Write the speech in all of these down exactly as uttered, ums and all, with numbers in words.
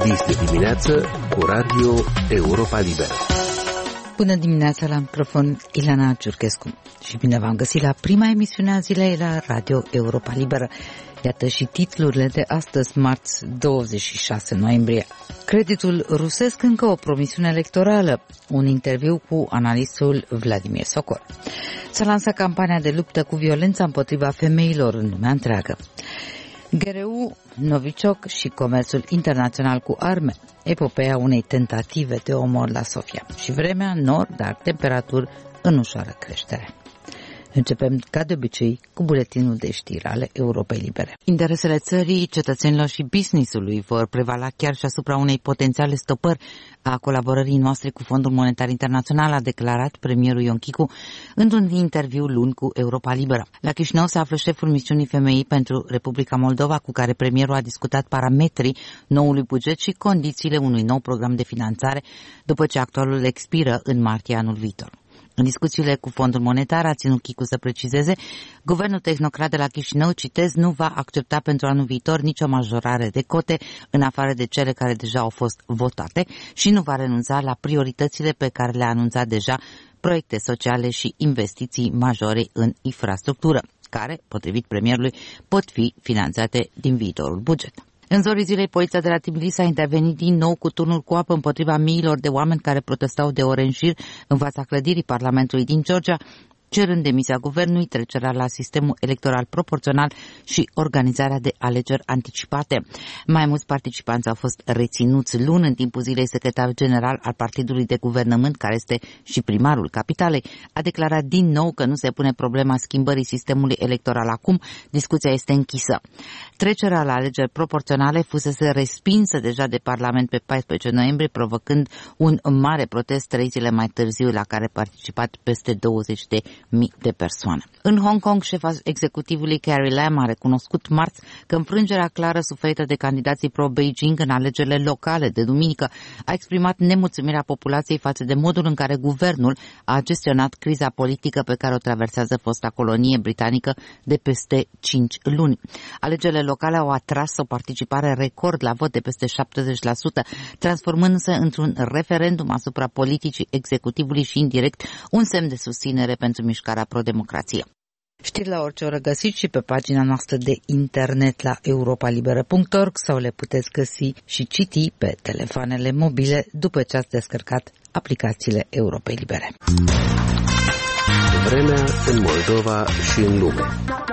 Este dimineață cu Radio Europa Liberă. Bună dimineața, la microfon Ilana Ciurchescu și bine v-am găsit la prima emisiune a zilei la Radio Europa Liberă. Iată și titlurile de astăzi, marți douăzeci și șase noiembrie. Creditul rusesc încă o promisiune electorală. Un interviu cu analistul Vladimir Sokol. S-a lansat campania de luptă cu violența împotriva femeilor în lumea întreagă. G R U, Novichok și comerțul internațional cu arme. Epopeea unei tentative de omor la Sofia. Și vremea nor, dar temperaturi în ușoară creștere. Începem, ca de obicei, cu buletinul de știri ale Europei Libere. Interesele țării, cetățenilor și business-ului vor prevala chiar și asupra unei potențiale stopări a colaborării noastre cu Fondul Monetar Internațional, a declarat premierul Ion Chicu într-un interviu luni cu Europa Liberă. La Chișinău se află șeful misiunii femeii pentru Republica Moldova, cu care premierul a discutat parametrii noului buget și condițiile unui nou program de finanțare, după ce actualul expiră în martie anul viitor. În discuțiile cu Fondul Monetar, a ținut Chicu să precizeze, guvernul tehnocrat de la Chișinău, citez, nu va accepta pentru anul viitor nicio majorare de cote în afară de cele care deja au fost votate și nu va renunța la prioritățile pe care le-a anunțat deja, proiecte sociale și investiții majore în infrastructură, care, potrivit premierului, pot fi finanțate din viitorul buget. În zorii zilei, poliția de la Tbilisi a intervenit din nou cu turnuri cu apă împotriva miilor de oameni care protestau de ore în șir în fața clădirii Parlamentului din Georgia, cerând demisia guvernului, trecerea la sistemul electoral proporțional și organizarea de alegeri anticipate. Mai mulți participanți au fost reținuți luni în timpul zilei. Secretarul general al Partidului de Guvernământ, care este și primarul capitalei, a declarat din nou că nu se pune problema schimbării sistemului electoral acum, discuția este închisă. Trecerea la alegeri proporționale fusese respinsă deja de Parlament pe paisprezece noiembrie, provocând un mare protest trei zile mai târziu, la care a participat peste douăzeci de mii de persoane. În Hong Kong, șefa executivului Carrie Lam a recunoscut marți că înfrângerea clară suferită de candidații pro-Beijing în alegerile locale de duminică a exprimat nemulțumirea populației față de modul în care guvernul a gestionat criza politică pe care o traversează fosta colonie britanică de peste cinci luni. Alegerile locale au atras o participare record la vot de peste șaptezeci la sută, transformându-se într-un referendum asupra politicii executivului și indirect un semn de susținere pentru mișcarea pro-democrație. Știri la orice oră găsiți și pe pagina noastră de internet la europa liberă punct org sau le puteți găsi și citi pe telefoanele mobile după ce ați descărcat aplicațiile Europei Libere. Vremea în Moldova și în lume.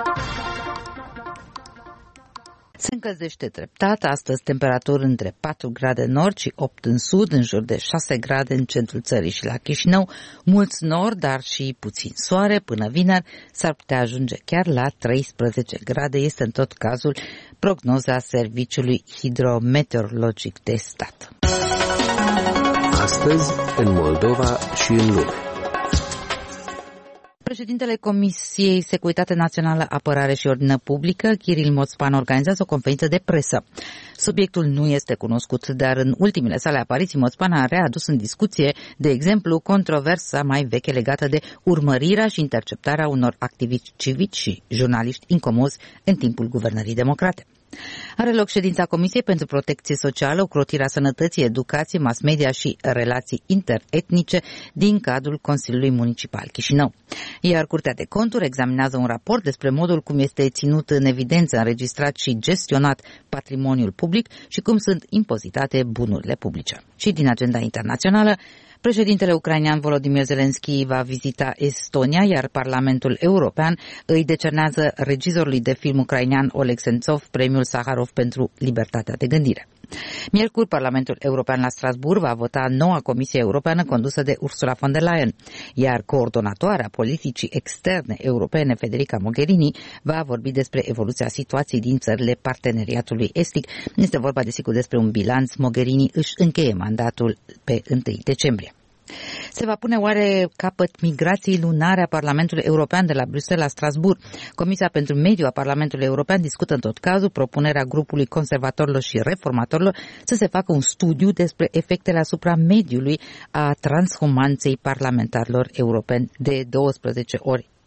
Se încălzește treptat, astăzi temperaturi între patru grade în nord și opt în sud, în jur de șase grade în centrul țării și la Chișinău, mulți nord, dar și puțin soare, până vineri s-ar putea ajunge chiar la treisprezece grade, este în tot cazul prognoza Serviciului Hidrometeorologic de Stat. Astăzi, în Moldova și în lume. Președintele Comisiei Securitate Națională, Apărare și Ordine Publică, Kiril Moțpan, organizează o conferință de presă. Subiectul nu este cunoscut, dar în ultimele sale apariții Moțpan a readus în discuție, de exemplu, controversa mai veche legată de urmărirea și interceptarea unor activiști civici și jurnaliști incomozi în timpul guvernării democrate. Are loc ședința Comisiei pentru Protecție Socială, ocrotirea sănătății, educație, mass media și relații interetnice din cadrul Consiliului Municipal Chișinău. Iar Curtea de Conturi examinează un raport despre modul cum este ținut în evidență, înregistrat și gestionat patrimoniul public și cum sunt impozitate bunurile publice. Și din agenda internațională, președintele ucrainean Volodymyr Zelensky va vizita Estonia, iar Parlamentul European îi decernează regizorului de film ucrainean Oleg Sentsov premiul Saharov pentru libertatea de gândire. Miercuri, Parlamentul European la Strasbourg va vota noua Comisie Europeană condusă de Ursula von der Leyen, iar coordonatoarea politicii externe europene, Federica Mogherini, va vorbi despre evoluția situației din țările parteneriatului estic. Este vorba, desigur, despre un bilanț. Mogherini își încheie mandatul pe întâi decembrie. Se va pune oare capăt migrației lunare a Parlamentului European de la Bruxelles la Strasbourg? Comisia pentru Mediu a Parlamentului European discută în tot cazul propunerea grupului conservatorilor și reformatorilor să se facă un studiu despre efectele asupra mediului a transhumanței parlamentarilor europeni de douăsprezece ori pe an.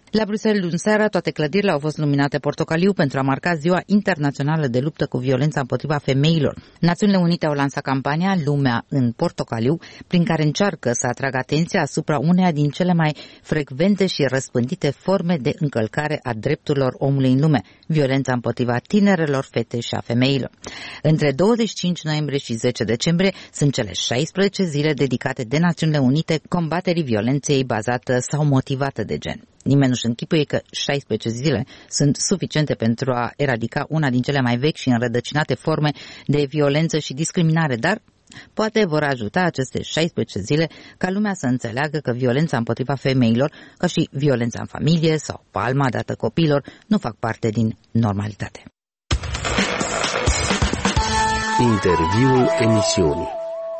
La Bruxelles, luni seara, toate clădirile au fost luminate portocaliu pentru a marca Ziua Internațională de Luptă cu Violența împotriva Femeilor. Națiunile Unite au lansat campania Lumea în portocaliu, prin care încearcă să atragă atenția asupra uneia din cele mai frecvente și răspândite forme de încălcare a drepturilor omului în lume, violența împotriva tinerelor, fete și a femeilor. Între douăzeci și cinci noiembrie și zece decembrie sunt cele șaisprezece zile dedicate de Națiunile Unite combaterii violenței bazată sau motivată de gen. Nimeni nu-și închipuie că șaisprezece zile sunt suficiente pentru a eradica una din cele mai vechi și înrădăcinate forme de violență și discriminare, dar poate vor ajuta aceste șaisprezece zile ca lumea să înțeleagă că violența împotriva femeilor, ca și violența în familie sau palma dată copiilor, nu fac parte din normalitate. Interviul emisiunii.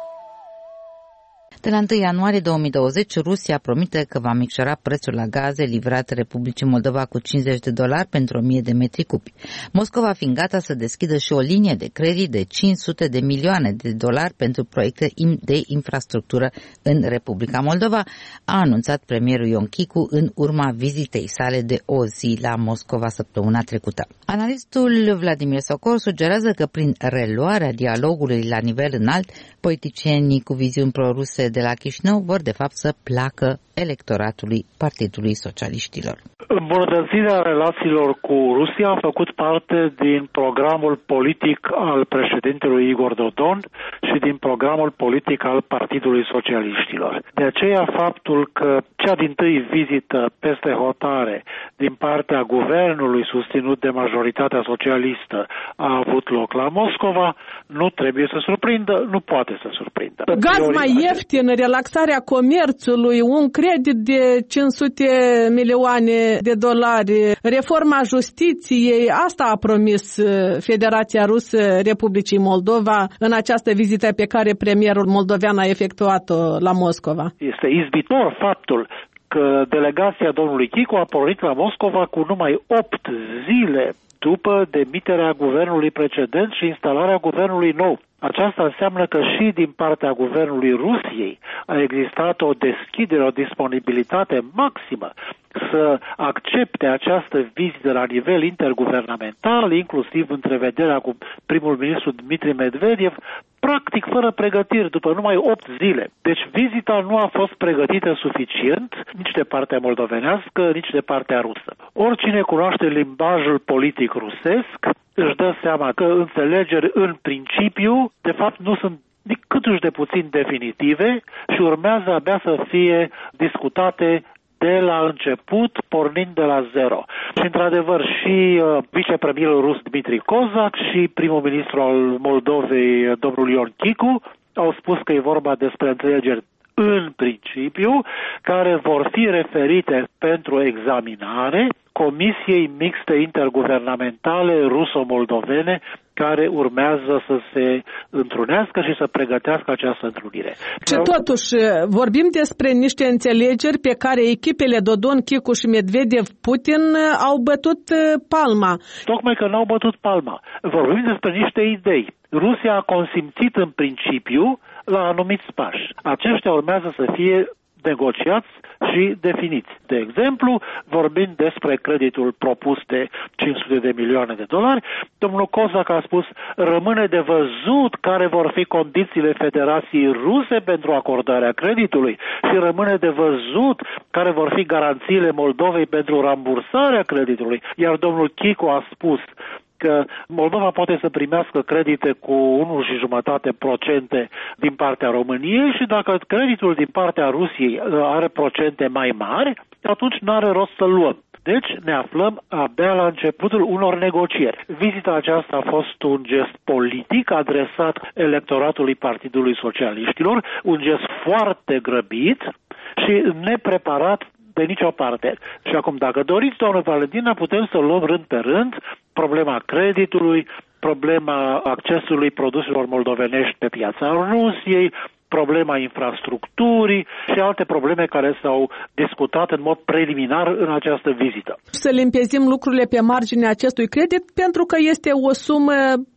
De la întâi ianuarie două mii douăzeci, Rusia promite că va micșora prețul la gaze livrate Republicii Moldova cu cincizeci de dolari pentru o mie de metri cubi. Moscova fiind gata să deschidă și o linie de credit de cinci sute de milioane de dolari pentru proiecte de infrastructură în Republica Moldova, a anunțat premierul Ion Chicu în urma vizitei sale de o zi la Moscova săptămâna trecută. Analistul Vladimir Sokol sugerează că prin reluarea dialogului la nivel înalt, politicienii cu viziuni proruse de la Chișinău vor de fapt să placă electoratului Partidului Socialiștilor. Îmbunătățirea relațiilor cu Rusia a făcut parte din programul politic al președintelui Igor Dodon și din programul politic al Partidului Socialiștilor. De aceea faptul că cea dintâi vizită peste hotare din partea guvernului susținut de majoritatea socialistă a avut loc la Moscova, nu trebuie să surprindă, nu poate să surprindă. Gaz mai ieftin, relaxarea comerțului, un credit de cinci sute milioane de dolari, reforma justiției, asta a promis Federația Rusă Republicii Moldova în această vizită pe care premierul moldovean a efectuat-o la Moscova. Este izbitor faptul că delegația domnului Chicu a pornit la Moscova cu numai opt zile după demiterea guvernului precedent și instalarea guvernului nou. Aceasta înseamnă că și din partea guvernului Rusiei a existat o deschidere, o disponibilitate maximă să accepte această vizită la nivel interguvernamental, inclusiv întrevederea cu primul ministru Dmitri Medvedev, practic fără pregătiri, după numai opt zile. Deci vizita nu a fost pregătită suficient nici de partea moldovenească, nici de partea rusă. Oricine cunoaște limbajul politic rusesc își dă seama că înțelegeri în principiu, de fapt, nu sunt câtuși de puțin definitive și urmează abia să fie discutate de la început, pornind de la zero. Și, într-adevăr, și uh, vicepremierul rus Dmitri Kozak și primul ministru al Moldovei, domnul Ion Chicu, au spus că e vorba despre înțelegeri în principiu, care vor fi referite pentru examinare Comisiei Mixte Interguvernamentale ruso-moldovene, care urmează să se întrunească și să pregătească această întrunire. Și totuși vorbim despre niște înțelegeri pe care echipele Dodon, Chicu și Medvedev, Putin au bătut palma. Tocmai că n-au bătut palma. Vorbim despre niște idei. Rusia a consimțit în principiu la anumiți pași. Aceștia urmează să fie negociați și definiți. De exemplu, vorbind despre creditul propus de cinci sute de milioane de dolari, domnul Kozak a spus, rămâne de văzut care vor fi condițiile Federației Ruse pentru acordarea creditului și rămâne de văzut care vor fi garanțiile Moldovei pentru rambursarea creditului. Iar domnul Chicu a spus că Moldova poate să primească credite cu unu și jumătate procente din partea României și dacă creditul din partea Rusiei are procente mai mari, atunci nu are rost să luăm. Deci ne aflăm abia la începutul unor negocieri. Vizita aceasta a fost un gest politic adresat electoratului Partidului Socialiștilor, un gest foarte grăbit și nepreparat de nicio parte. Și acum, dacă doriți, doamnă Valentina, putem să luăm rând pe rând problema creditului, problema accesului produselor moldovenești pe piața Rusiei, problema infrastructurii și alte probleme care s-au discutat în mod preliminar în această vizită. Să limpezim lucrurile pe marginea acestui credit pentru că este o sumă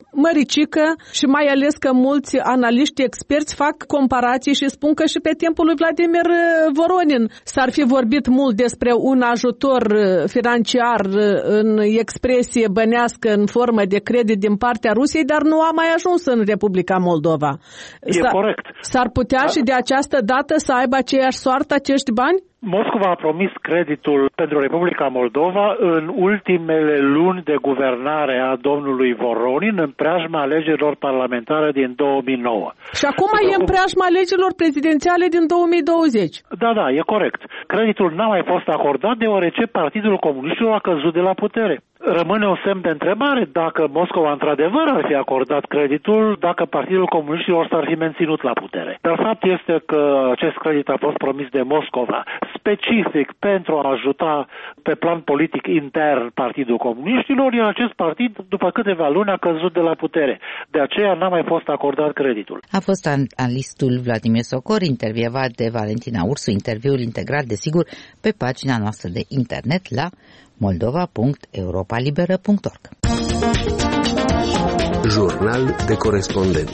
măricică și mai ales că mulți analiști experți fac comparații și spun că și pe timpul lui Vladimir Voronin s-ar fi vorbit mult despre un ajutor financiar în expresie bănească în formă de credit din partea Rusiei, dar nu a mai ajuns în Republica Moldova. E S-ar, corect. S-ar putea și de această dată să aibă aceeași soartă acești bani? Moscova a promis creditul pentru Republica Moldova în ultimele luni de guvernare a domnului Voronin în preajma alegerilor parlamentare din două mii nouă. Și acum e în preajma alegerilor prezidențiale din două mii douăzeci. Da, da, e corect. Creditul n-a mai fost acordat deoarece Partidul Comuniștilor a căzut de la putere. Rămâne un semn de întrebare dacă Moscova într-adevăr ar fi acordat creditul, dacă Partidul Comuniștilor s-ar fi menținut la putere. Dar fapt este că acest credit a fost promis de Moscova specific pentru a ajuta pe plan politic intern Partidul Comuniștilor, iar acest partid după câteva luni a căzut de la putere. De aceea n-a mai fost acordat creditul. A fost analistul Vladimir Socor, intervievat de Valentina Ursu, interviul integrat, desigur, pe pagina noastră de internet la moldova punct europa liberă punct org. Jurnal de corespondent.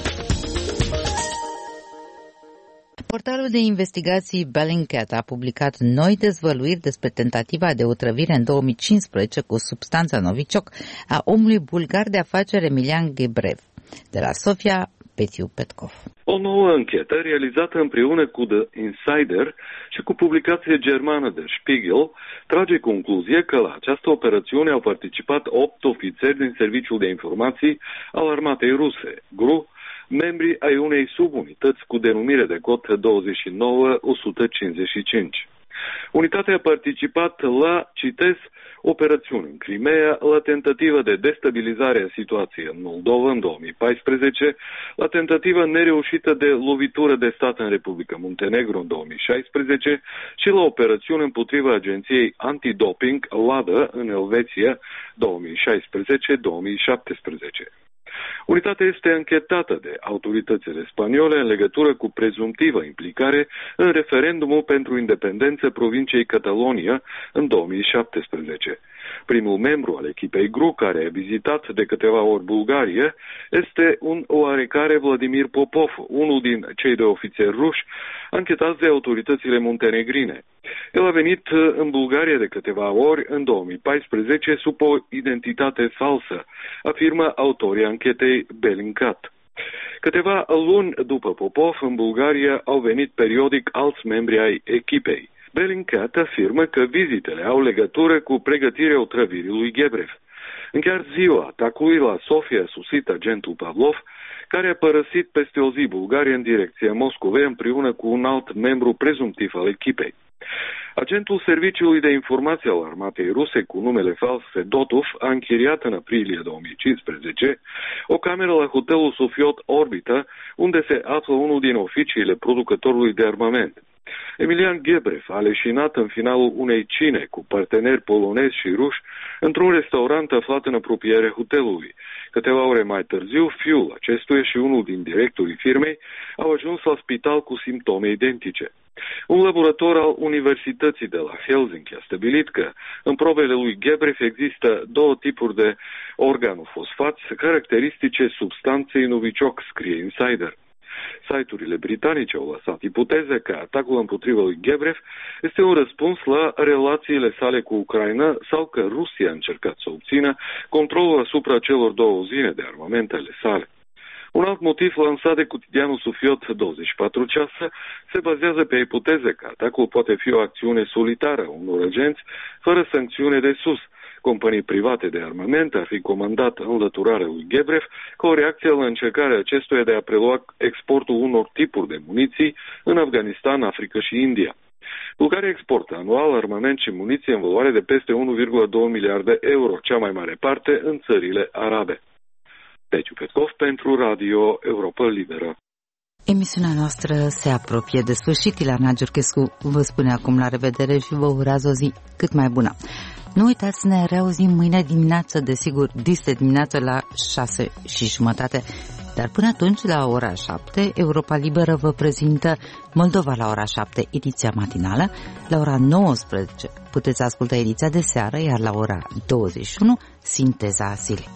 Portalul de investigații Bellingcat a publicat noi dezvăluiri despre tentativa de otrăvire în două mii cincisprezece cu substanța Novichok a omului bulgar de afaceri Emilian Gebrev. De la Sofia, Petiu Petkov. O nouă anchetă realizată împreună cu The Insider și cu publicația germană The Spiegel trage concluzie că la această operațiune au participat opt ofițeri din Serviciul de Informații al Armatei Ruse, G R U, membri ai unei subunități cu denumire de cod douăzeci și nouă o sută cincizeci și cinci. Unitatea a participat la, citez, operațiuni în Crimea, la tentativă de destabilizare a situației în Moldova în două mii paisprezece, la tentativă nereușită de lovitură de stat în Republica Muntenegru în două mii șaisprezece și la operațiuni împotriva agenției antidoping LADA în Elveția două mii șaisprezece două mii șaptesprezece. Unitatea este anchetată de autoritățile spaniole în legătură cu prezumtivă implicare în referendumul pentru independență provinciei Catalonia în două mii șaptesprezece. Primul membru al echipei G R U, care a vizitat de câteva ori Bulgaria, este un oarecare Vladimir Popov, unul din cei doi ofițeri ruși anchetați de autoritățile muntenegrine. El a venit în Bulgaria de câteva ori în două mii paisprezece sub o identitate falsă, afirmă autorii anchetei Bellingcat. Câteva luni după Popov, în Bulgaria au venit periodic alți membri ai echipei. Bellingcat afirmă că vizitele au legătură cu pregătirea otrăvirii lui Gebrev. În chiar ziua atacului la Sofia a sosit agentul Pavlov, care a părăsit peste o zi Bulgaria în direcția Moscovei împreună cu un alt membru prezumtiv al echipei. Agentul Serviciului de Informație al Armatei Ruse, cu numele fals Fedotov, a închiriat în aprilie două mii cincisprezece o cameră la hotelul Sofiot Orbita, unde se află unul din oficiile producătorului de armament. Emilian Gebrev a leșinat în finalul unei cine cu parteneri polonezi și ruși într-un restaurant aflat în apropierea hotelului. Câteva ore mai târziu, fiul acestuia și unul din directorii firmei au ajuns la spital cu simptome identice. Un laborator al Universității de la Helsinki a stabilit că în probele lui Gebrev există două tipuri de organofosfați caracteristice substanței Novichok, scrie Insider. Site-urile britanice au lăsat ipoteze că atacul împotriva lui Gebrev este un răspuns la relațiile sale cu Ucraina sau că Rusia a încercat să obțină controlul asupra celor două uzine de armament ale sale. Un alt motiv lansat de cotidianul Sofiot douăzeci și patru cease se bazează pe ipoteze că atacul poate fi o acțiune solitară a unor agenți fără sancțiune de sus. Companii private de armament ar fi comandat înlăturarea lui Gebrev ca o reacție la încercarea acestuia de a prelua exportul unor tipuri de muniții în Afganistan, Africa și India. Bulgaria exportă anual armament și muniție în valoare de peste unu virgulă doi miliarde de euro, cea mai mare parte în țările arabe. Petiu Petkov pentru Radio Europa Liberă. Emisiunea noastră se apropie de sfârșit. Ilana Giurchescu vă spune acum la revedere și vă urează o zi cât mai bună. Nu uitați să ne reauzim mâine dimineață, desigur, dis de dimineață la șase și jumătate. Dar până atunci, la ora șapte, Europa Liberă vă prezintă Moldova la ora șapte, ediția matinală. La ora nouăsprezece puteți asculta ediția de seară, iar la ora douăzeci și unu, sinteza zilei.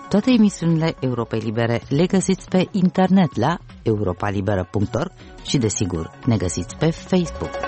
Toate emisiunile Europei Libere le găsiți pe internet la europa liberă punct org și, desigur, ne găsiți pe Facebook.